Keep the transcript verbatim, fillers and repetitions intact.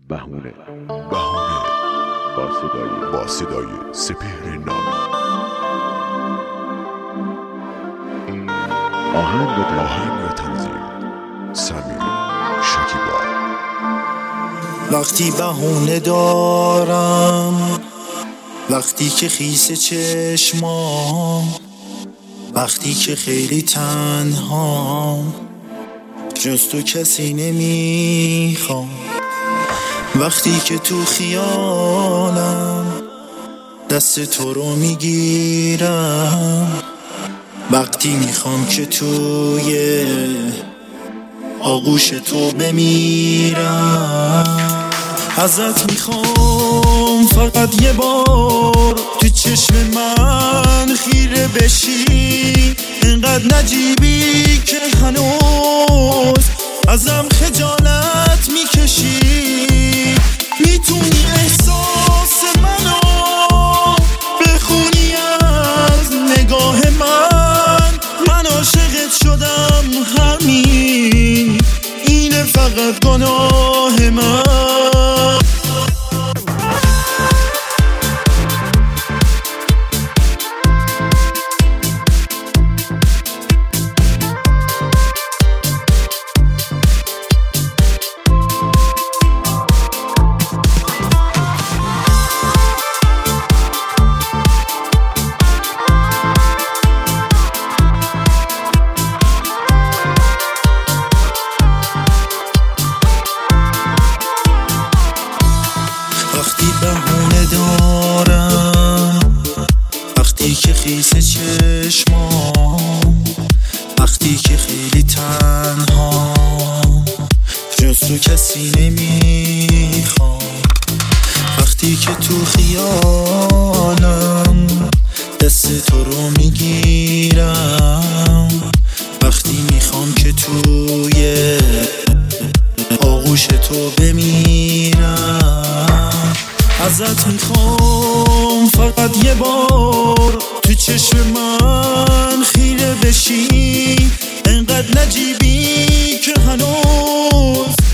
بهونه بهونه با صدای با صدای سپهر نامی. آهنگ و تنظیم آهنگ و تنظیم سمیر شکیبا. وقتی بهونه دارم، وقتی که خیس چشمام، وقتی که خیلی تنهام، جز تو کسی نمیخوام، وقتی که تو خیالم دست تو رو میگیرم، وقتی میخوام که توی آغوش تو بمیرم، ازت میخوام فقط یه بار تو چشم من خیره بشی، اینقدر نجیبی که هنوز ازم خجالت میکشی، میتونی احساس منو بخونی از نگاه من، من عاشقت شدم همین، اینه فقط گناه من. وقتی بهونه دارم، وقتی که خیس چشمام، وقتی که خیلی تنهام، جز تو کسی نمیخوام، وقتی که تو خیالم دست تو رو میگیرم، وقتی میخوام که توی آغوش تو بمیرم، ازت میخوام فقط یه بار تو چشم من خیره بشی، انقدر نجیبی که هنوز